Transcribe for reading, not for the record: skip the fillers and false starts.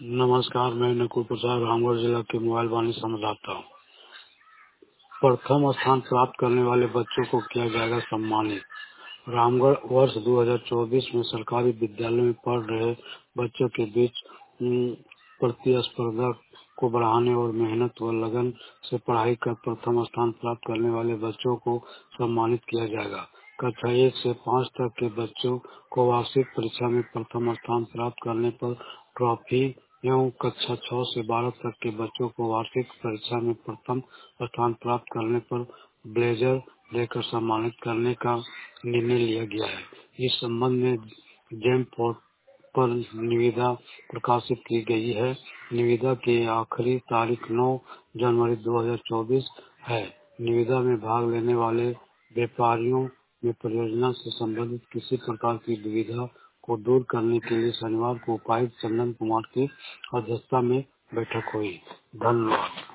नमस्कार, मैं नकुल प्रसाद रामगढ़ जिला के मोबाइल वाणी संवाददाता हूँ। प्रथम स्थान प्राप्त करने वाले बच्चों को किया जाएगा सम्मानित। रामगढ़ वर्ष 2024 में सरकारी विद्यालय में पढ़ रहे बच्चों के बीच प्रतिस्पर्धा को बढ़ाने और मेहनत व लगन से पढ़ाई कर प्रथम स्थान प्राप्त करने वाले बच्चों को सम्मानित किया जाएगा। कक्षा 1 से 5 तक के बच्चों को वार्षिक परीक्षा में प्रथम स्थान प्राप्त करने पर ट्रॉफी एवं कक्षा 6 से 12 तक के बच्चों को वार्षिक परीक्षा में प्रथम स्थान प्राप्त करने पर ब्लेजर देकर सम्मानित करने का निर्णय लिया गया है। इस संबंध में जेम पोर्ट पर निविदा प्रकाशित की गई है। निविदा की आखिरी तारीख 9 जनवरी 2024 है। निविदा में भाग लेने वाले व्यापारियों में परियोजना से संबंधित किसी प्रकार की दुविधा को दूर करने के लिए शनिवार को उपायुक्त चंदन कुमार की अध्यक्षता में बैठक हुई। धन्यवाद।